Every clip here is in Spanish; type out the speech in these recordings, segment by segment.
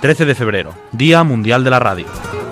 13 de febrero, Día Mundial de la Radio.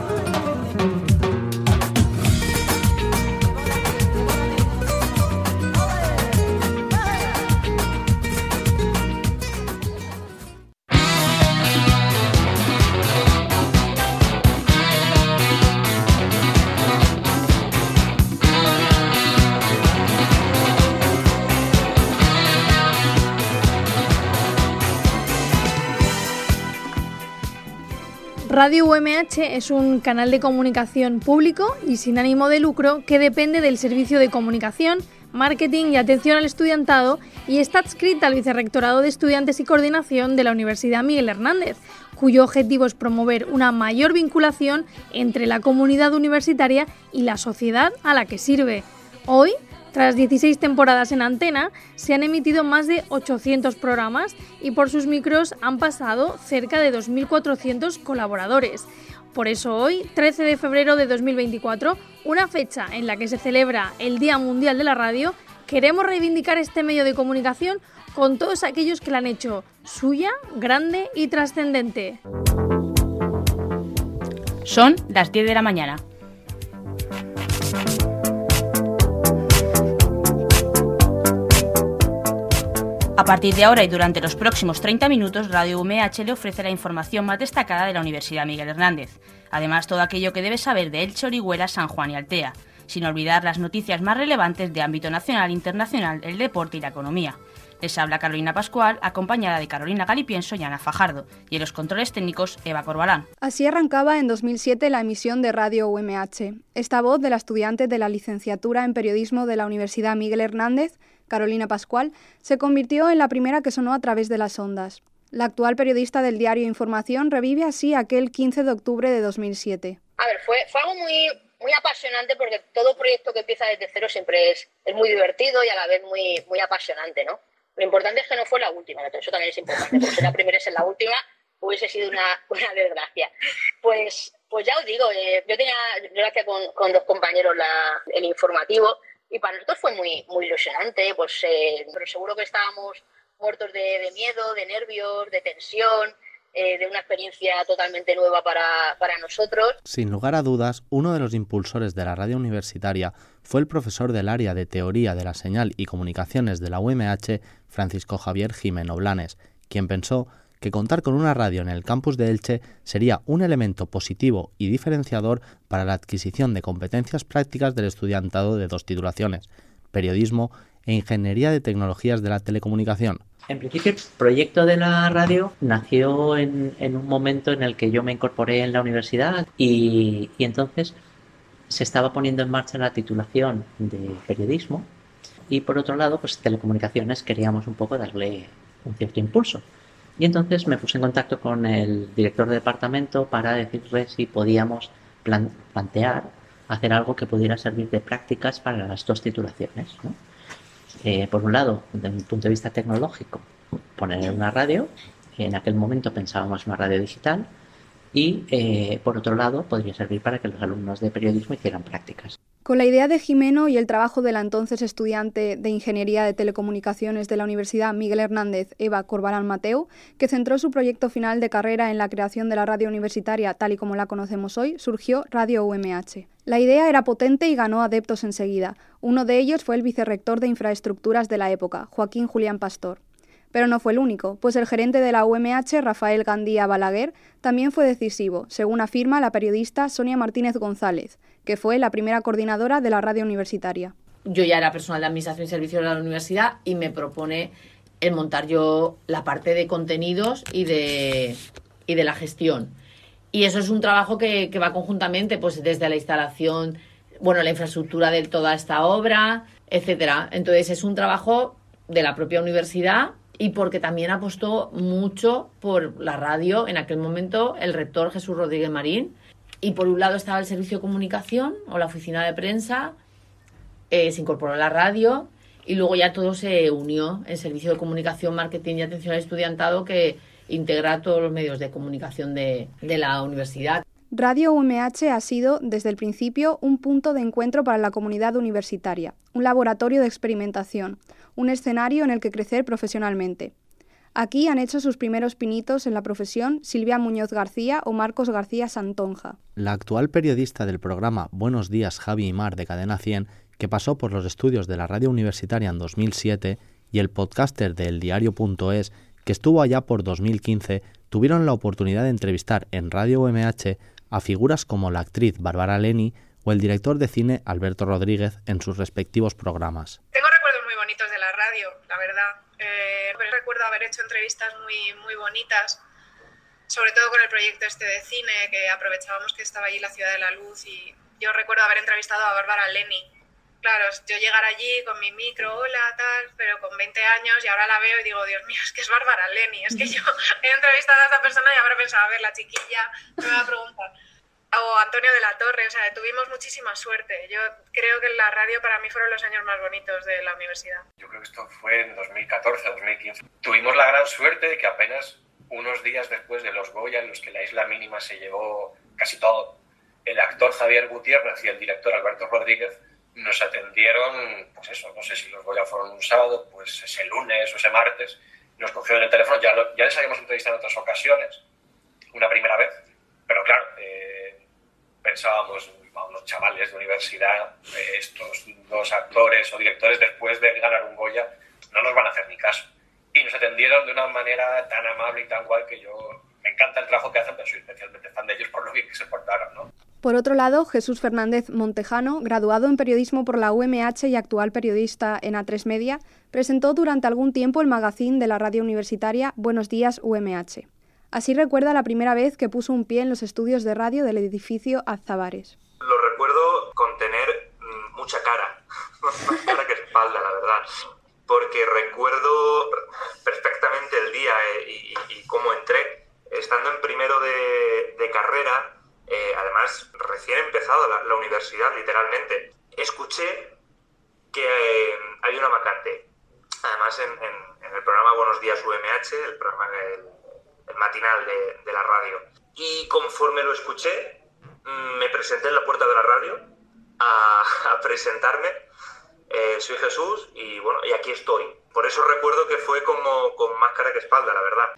Radio UMH es un canal de comunicación público y sin ánimo de lucro que depende del Servicio de Comunicación, Marketing y Atención al Estudiantado y está adscrita al Vicerrectorado de Estudiantes y Coordinación de la Universidad Miguel Hernández, cuyo objetivo es promover una mayor vinculación entre la comunidad universitaria y la sociedad a la que sirve. Hoy, tras 16 temporadas en antena, se han emitido más de 800 programas y por sus micros han pasado cerca de 2.400 colaboradores. Por eso hoy, 13 de febrero de 2024, una fecha en la que se celebra el Día Mundial de la Radio, queremos reivindicar este medio de comunicación con todos aquellos que la han hecho suya, grande y trascendente. Son las 10 de la mañana. A partir de ahora y durante los próximos 30 minutos, Radio UMH le ofrece la información más destacada de la Universidad Miguel Hernández. Además, todo aquello que debes saber de Elche, Orihuela, San Juan y Altea, sin olvidar las noticias más relevantes de ámbito nacional, internacional, el deporte y la economía. Les habla Carolina Pascual, acompañada de Carolina Galipienso y Ana Fajardo, y en los controles técnicos, Eva Corbalán. Así arrancaba en 2007 la emisión de Radio UMH. Esta voz de la estudiante de la licenciatura en Periodismo de la Universidad Miguel Hernández, Carolina Pascual, se convirtió en la primera que sonó a través de las ondas. La actual periodista del diario Información revive así aquel 15 de octubre de 2007. A ver, fue algo muy apasionante porque todo proyecto que empieza desde cero siempre es muy divertido y a la vez muy apasionante, ¿no? Lo importante es que no fue la última, eso también es importante, porque si la primera es en la última, hubiese sido una desgracia. Pues ya os digo, yo hacía con dos compañeros el informativo y para nosotros fue muy ilusionante, pero seguro que estábamos muertos de miedo, de nervios, de tensión, de una experiencia totalmente nueva para nosotros. Sin lugar a dudas, uno de los impulsores de la radio universitaria fue el profesor del área de Teoría de la Señal y Comunicaciones de la UMH, Francisco Javier Jimeno Blanes, quien pensó que contar con una radio en el campus de Elche sería un elemento positivo y diferenciador para la adquisición de competencias prácticas del estudiantado de dos titulaciones, periodismo e ingeniería de tecnologías de la telecomunicación. En principio, el proyecto de la radio nació en un momento en el que yo me incorporé en la universidad y entonces se estaba poniendo en marcha la titulación de periodismo y por otro lado, pues telecomunicaciones queríamos un poco darle un cierto impulso. Y entonces me puse en contacto con el director de departamento para decirle si podíamos plantear hacer algo que pudiera servir de prácticas para las dos titulaciones, ¿no? Por un lado, desde un punto de vista tecnológico, poner una radio, en aquel momento pensábamos una radio digital, y por otro lado podría servir para que los alumnos de periodismo hicieran prácticas. Con la idea de Jimeno y el trabajo de la entonces estudiante de Ingeniería de Telecomunicaciones de la Universidad Miguel Hernández, Eva Corbalán Mateu, que centró su proyecto final de carrera en la creación de la radio universitaria tal y como la conocemos hoy, surgió Radio UMH. La idea era potente y ganó adeptos enseguida. Uno de ellos fue el vicerrector de Infraestructuras de la época, Joaquín Julián Pastor. Pero no fue el único, pues el gerente de la UMH, Rafael Gandía Balaguer, también fue decisivo, según afirma la periodista Sonia Martínez González, que fue la primera coordinadora de la radio universitaria. Yo ya era personal de Administración y Servicios de la universidad y me propone el montar yo la parte de contenidos y de la gestión. Y eso es un trabajo que va conjuntamente, pues desde la instalación, la infraestructura de toda esta obra, etcétera. Entonces es un trabajo de la propia universidad y porque también apostó mucho por la radio en aquel momento el rector Jesús Rodríguez Marín. Y por un lado estaba el servicio de comunicación o la oficina de prensa, se incorporó a la radio y luego ya todo se unió en servicio de comunicación, marketing y atención al estudiantado que integra todos los medios de comunicación de la universidad. Radio UMH ha sido, desde el principio, un punto de encuentro para la comunidad universitaria, un laboratorio de experimentación, un escenario en el que crecer profesionalmente. Aquí han hecho sus primeros pinitos en la profesión Silvia Muñoz García o Marcos García Santonja. La actual periodista del programa Buenos días, Javi y Mar de Cadena 100, que pasó por los estudios de la radio universitaria en 2007, y el podcaster de eldiario.es, que estuvo allá por 2015, tuvieron la oportunidad de entrevistar en Radio UMH a figuras como la actriz Bárbara Leni o el director de cine Alberto Rodríguez en sus respectivos programas. Tengo recuerdos muy bonitos de la radio, la verdad. Recuerdo haber hecho entrevistas muy bonitas, sobre todo con el proyecto este de cine, que aprovechábamos que estaba allí la Ciudad de la Luz, y yo recuerdo haber entrevistado a Bárbara Leni. Claro, yo llegar allí con mi micro, hola, tal, pero con 20 años, y ahora la veo y digo, Dios mío, es que es Bárbara Leni, es que yo he entrevistado a esta persona y habrá pensado, a ver, la chiquilla, me va a preguntar. O Antonio de la Torre, o sea, tuvimos muchísima suerte. Yo creo que la radio para mí fueron los años más bonitos de la universidad. Yo creo que esto fue en 2014, 2015. Tuvimos la gran suerte de que apenas unos días después de los Goya, en los que la Isla Mínima se llevó casi todo, el actor Javier Gutiérrez y el director Alberto Rodríguez nos atendieron, pues eso, no sé si los Goya fueron un sábado, pues ese lunes o ese martes, nos cogieron el teléfono, ya les habíamos entrevistado en otras ocasiones, una primera vez, pero claro, pensábamos, los chavales de universidad, estos dos actores o directores, después de ganar un Goya, no nos van a hacer ni caso. Y nos atendieron de una manera tan amable y tan guay que me encanta el trabajo que hacen, pero soy especialmente fan de ellos por lo bien que se portaron, ¿no? Por otro lado, Jesús Fernández Montejano, graduado en periodismo por la UMH y actual periodista en A3 Media, presentó durante algún tiempo el magazine de la radio universitaria Buenos días UMH. Así recuerda la primera vez que puso un pie en los estudios de radio del edificio Azábares. Lo recuerdo con tener mucha cara, más cara que espalda, la verdad, porque recuerdo perfectamente el día y cómo entré, estando en primero de carrera, además recién empezado la universidad, literalmente. Escuché que hay una vacante, además en el programa Buenos días UMH, el programa el matinal de la radio. Y conforme lo escuché, me presenté en la puerta de la radio a presentarme. Soy Jesús y bueno, y aquí estoy. Por eso recuerdo que fue como con más cara que espalda, la verdad.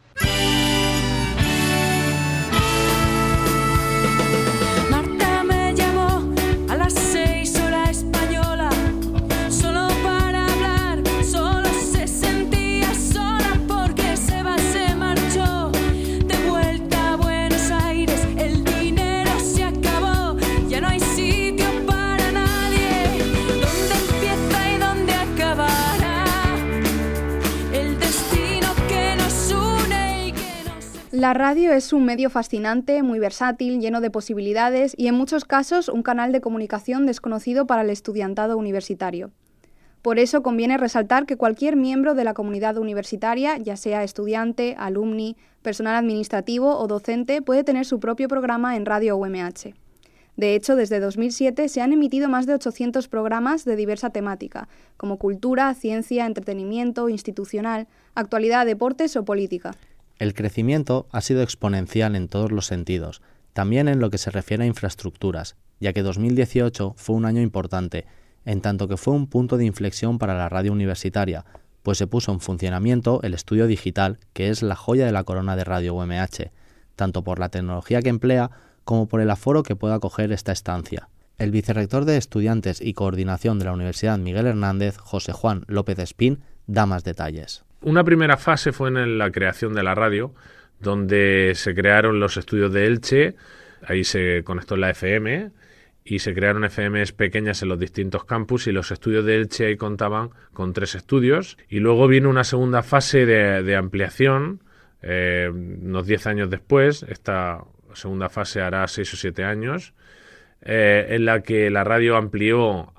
La radio es un medio fascinante, muy versátil, lleno de posibilidades y en muchos casos un canal de comunicación desconocido para el estudiantado universitario. Por eso conviene resaltar que cualquier miembro de la comunidad universitaria, ya sea estudiante, alumni, personal administrativo o docente, puede tener su propio programa en Radio UMH. De hecho, desde 2007 se han emitido más de 800 programas de diversa temática, como cultura, ciencia, entretenimiento, institucional, actualidad, deportes o política. El crecimiento ha sido exponencial en todos los sentidos, también en lo que se refiere a infraestructuras, ya que 2018 fue un año importante, en tanto que fue un punto de inflexión para la radio universitaria, pues se puso en funcionamiento el estudio digital, que es la joya de la corona de Radio UMH, tanto por la tecnología que emplea como por el aforo que pueda acoger esta estancia. El vicerrector de Estudiantes y Coordinación de la Universidad Miguel Hernández, José Juan López Espín, da más detalles. Una primera fase fue en la creación de la radio, donde se crearon los estudios de Elche, ahí se conectó la FM y se crearon FMs pequeñas en los distintos campus y los estudios de Elche ahí contaban con 3 estudios. Y luego vino una segunda fase de ampliación, unos 10 años después, esta segunda fase hará 6 o 7 años, en la que la radio amplió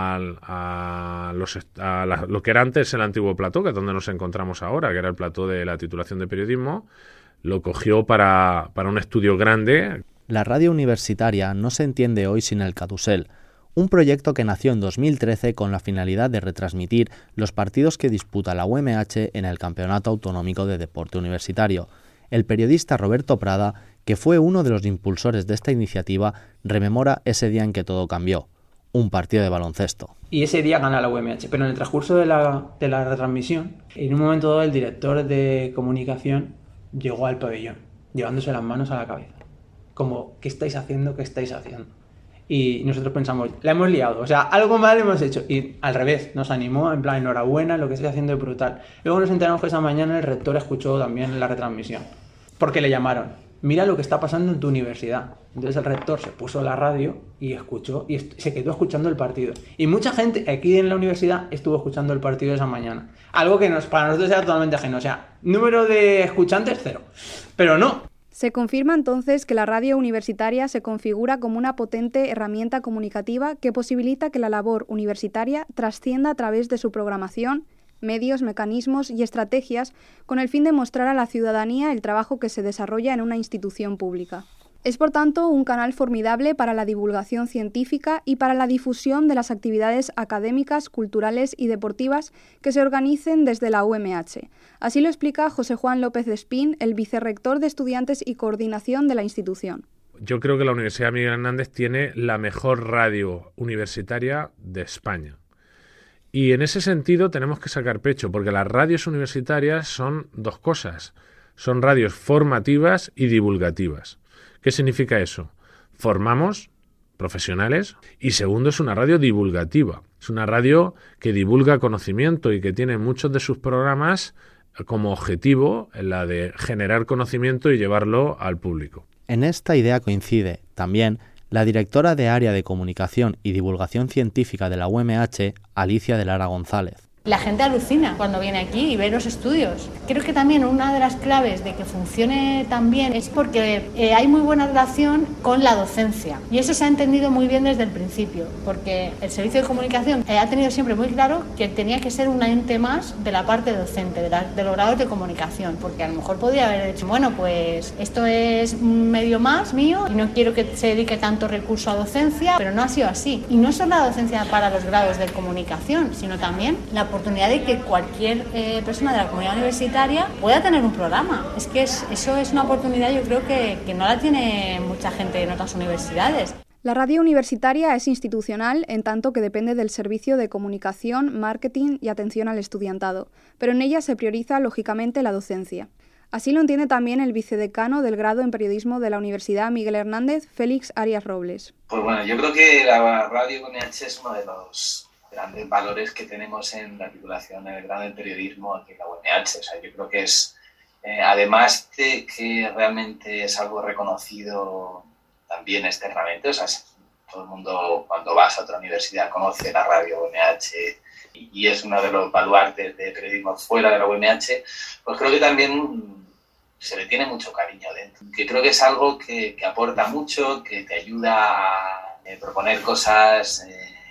a lo que era antes el antiguo plató, que es donde nos encontramos ahora, que era el plató de la titulación de periodismo, lo cogió para un estudio grande. La radio universitaria no se entiende hoy sin el Cadusel, un proyecto que nació en 2013 con la finalidad de retransmitir los partidos que disputa la UMH en el Campeonato Autonómico de Deporte Universitario. El periodista Roberto Prada, que fue uno de los impulsores de esta iniciativa, rememora ese día en que todo cambió. un partido de baloncesto. Y ese día gana la UMH, pero en el transcurso de la retransmisión, en un momento dado el director de comunicación llegó al pabellón, llevándose las manos a la cabeza. Como, ¿qué estáis haciendo? ¿Qué estáis haciendo? Y nosotros pensamos, la hemos liado, o sea, algo mal hemos hecho. Y al revés, nos animó, en plan, enhorabuena, lo que estáis haciendo es brutal. Luego nos enteramos que esa mañana el rector escuchó también la retransmisión, porque le llamaron, mira lo que está pasando en tu universidad. Entonces el rector se puso la radio y escuchó, y se quedó escuchando el partido. Y mucha gente aquí en la universidad estuvo escuchando el partido esa mañana. Algo que para nosotros era totalmente ajeno, o sea, número de escuchantes 0. Pero no. Se confirma entonces que la radio universitaria se configura como una potente herramienta comunicativa que posibilita que la labor universitaria trascienda a través de su programación, medios, mecanismos y estrategias con el fin de mostrar a la ciudadanía el trabajo que se desarrolla en una institución pública. Es, por tanto, un canal formidable para la divulgación científica y para la difusión de las actividades académicas, culturales y deportivas que se organicen desde la UMH. Así lo explica José Juan López de Espín, el vicerrector de Estudiantes y Coordinación de la institución. Yo creo que la Universidad Miguel Hernández tiene la mejor radio universitaria de España. Y en ese sentido tenemos que sacar pecho, porque las radios universitarias son dos cosas. Son radios formativas y divulgativas. ¿Qué significa eso? Formamos profesionales y segundo es una radio divulgativa. Es una radio que divulga conocimiento y que tiene muchos de sus programas como objetivo la de generar conocimiento y llevarlo al público. En esta idea coincide también la directora de Área de Comunicación y Divulgación Científica de la UMH, Alicia de Lara González. La gente alucina cuando viene aquí y ve los estudios. Creo que también una de las claves de que funcione tan bien es porque hay muy buena relación con la docencia. Y eso se ha entendido muy bien desde el principio, porque el Servicio de Comunicación ha tenido siempre muy claro que tenía que ser un ente más de la parte docente, de los grados de comunicación, porque a lo mejor podría haber dicho, bueno, pues esto es un medio más mío y no quiero que se dedique tanto recurso a docencia, pero no ha sido así. Y no solo la docencia para los grados de comunicación, sino también la oportunidad de que cualquier persona de la comunidad universitaria pueda tener un programa. Es que eso es una oportunidad, yo creo que no la tiene mucha gente en otras universidades. La radio universitaria es institucional en tanto que depende del servicio de comunicación, marketing y atención al estudiantado, pero en ella se prioriza lógicamente la docencia. Así lo entiende también el vicedecano del grado en periodismo de la Universidad Miguel Hernández, Félix Arias Robles. Pues bueno, yo creo que la radio UMH es uno de los grandes valores que tenemos en la titulación en el grado de periodismo aquí en la UMH. O sea, yo creo que es, además de que realmente es algo reconocido también externamente, o sea, todo el mundo cuando vas a otra universidad conoce la radio UMH y es uno de los baluartes de periodismo fuera de la UMH, pues creo que también se le tiene mucho cariño dentro. Que creo que es algo que aporta mucho, que te ayuda a proponer cosas,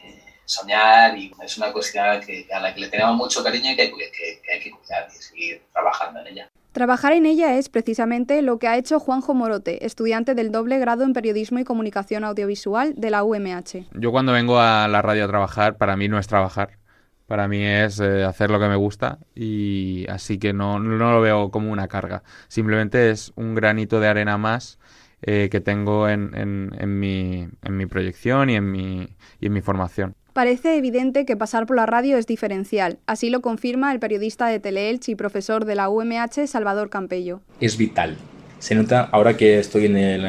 soñar, y es una cosa a la que le tenemos mucho cariño y que hay que cuidar y seguir trabajando en ella. Trabajar en ella es precisamente lo que ha hecho Juanjo Morote, estudiante del doble grado en Periodismo y Comunicación Audiovisual de la UMH. Yo cuando vengo a la radio a trabajar, para mí no es trabajar, para mí es hacer lo que me gusta, y así que no lo veo como una carga, simplemente es un granito de arena más que tengo en mi proyección y en mi formación. Parece evidente que pasar por la radio es diferencial. Así lo confirma el periodista de Teleelch y profesor de la UMH, Salvador Campello. Es vital. Se nota ahora que estoy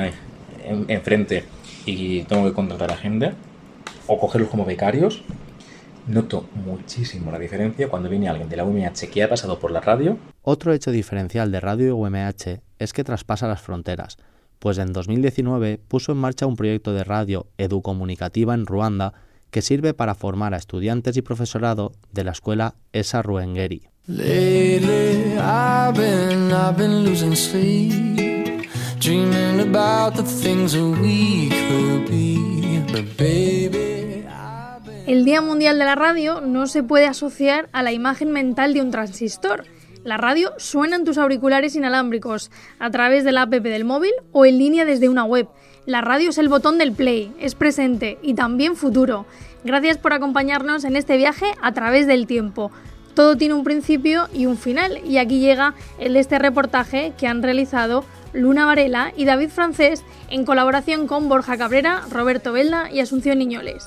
enfrente y tengo que contratar a gente o cogerlos como becarios. Noto muchísimo la diferencia cuando viene alguien de la UMH que ha pasado por la radio. Otro hecho diferencial de Radio UMH es que traspasa las fronteras, pues en 2019 puso en marcha un proyecto de radio educomunicativa en Ruanda que sirve para formar a estudiantes y profesorado de la escuela Esa Ruengeri. El Día Mundial de la Radio no se puede asociar a la imagen mental de un transistor. La radio suena en tus auriculares inalámbricos, a través de la app del móvil o en línea desde una web. La radio es el botón del play, es presente y también futuro. Gracias por acompañarnos en este viaje a través del tiempo. Todo tiene un principio y un final, y aquí llega el de este reportaje que han realizado Luna Varela y David Francés, en colaboración con Borja Cabrera, Roberto Velda y Asunción Niñoles.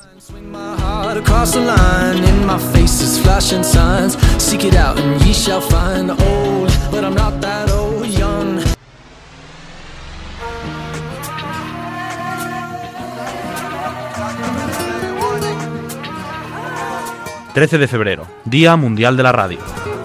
13 de febrero, Día Mundial de la Radio.